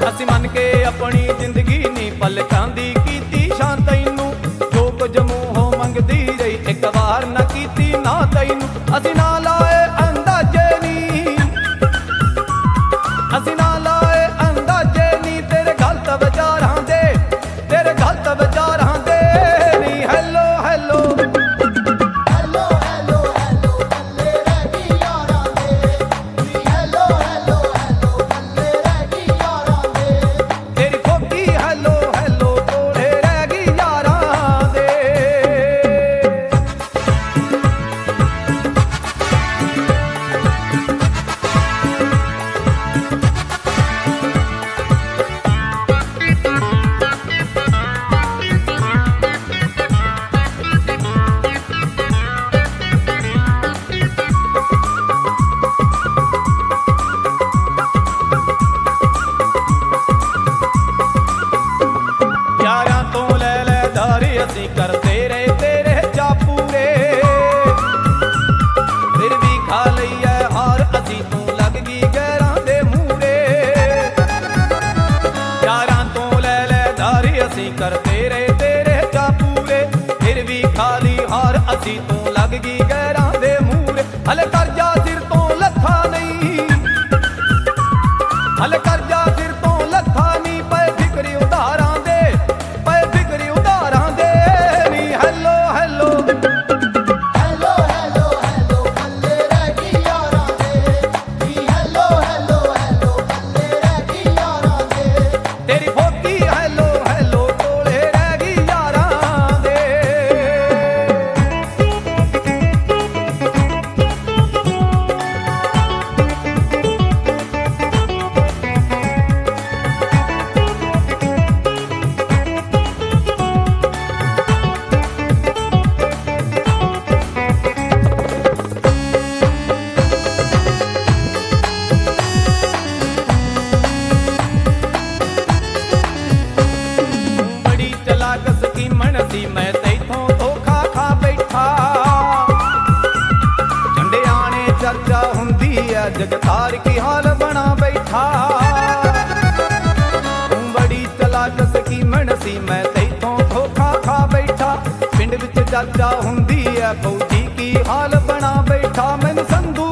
ਅਸੀਂ ਮੰਨ ਕੇ ਆਪਣੀ ਜ਼ਿੰਦਗੀ ਨੀ ਪਲਕਾਂ ਦੀ ਕੀਤੀ ਸ਼ਾਨ ਤੈਨੂੰ, ਜੋ ਕੁਝ ਮੂੰਹੋਂ ਮੰਗਦੀ ਰਹੀ ਇੱਕ ਵਾਰ ਨਾ ਕੀਤੀ ਨਾ ਤੈਨੂੰ। ਅਸੀਂ ਨਾ ਲਾਏ ਅੰਦਾਜ਼ੇ ਨੀ, ਅਸੀਂ ਨਾ ਲਾਏ ਅੰਦਾਜ਼ੇ ਨੀ ਤੇਰੇ ਗਲਤ ਵਿਚਾਰਾਂ ਦੇ, ਤੇਰੇ ਗਲਤ ਵਿਚਾਰਾਂ ਦੇ ਨੀ। ਹੈਲੋ ਹੈਲੋ ਅਸੀਂ ਕਰਦੇ ਰਹੇ ਤੇਰੇ ਚਾਅ ਪੂਰੇ, ਫਿਰ ਵੀ ਖਾ ਲਈ ਐ ਹਾਰ ਅਸੀਂ ਤੂੰ ਲੱਗ ਗਈ ਗੈਰਾਂ ਦੇ ਮੂਹਰੇ। ਯਾਰਾਂ ਤੋਂ ਲੈ ਲੈ ਧਾਰੇ ਅਸੀਂ ਕਰਦੇ ਰਹੇ ਤੇਰੇ ਚਾਅ ਪੂਰੇ, ਫਿਰ ਵੀ ਖਾ ਲਈ ਹਾਰ ਅਸੀਂ ਤੂੰ ਲੱਗ ਗਈ ਗੈਰਾਂ ਦੇ ਮੂਹਰੇ। ਹਲੇ ਕਰਜ਼ਾ ਸਿਰ ਤੋਂ ਲੱਥਾ ਨਹੀਂ, ਹਲੇ ਕਰਜ਼ਾ ਸਿਰ ਤੋਂ ਲੱਥਾ ਨਹੀਂ, ਪਏ ਫਿਕਰੀ ਉਧਾਰਾਂ ਦੇ, ਪਏ ਫਿਕਰੀ ਉਧਾਰਾਂ ਦੇ। ਮੈਂ ਤੈਥੋਂ ਧੋਖਾ ਖਾ ਬੈਠਾ, ਝੰਡਿਆਂ ਨੇ ਚਰਚਾ ਹੁੰਦੀ ਐ ਜਗਤਾਰ ਕੀ ਹਾਲ ਬਣਾ ਬੈਠਾ। ਤੂੰ ਬੜੀ ਚਲਾਕ ਸਕੀਮਣ ਸੀ ਮੈਂ ਤੈਥੋਂ ਧੋਖਾ ਖਾ ਬੈਠਾ, ਪਿੰਡ ਵਿੱਚ ਚਰਚਾ ਹੁੰਦੀ ਐ ਫੌਜੀ ਕੀ ਹਾਲ ਬਣਾ ਬੈਠਾ। ਮੈਨੂੰ ਸੰਧੂ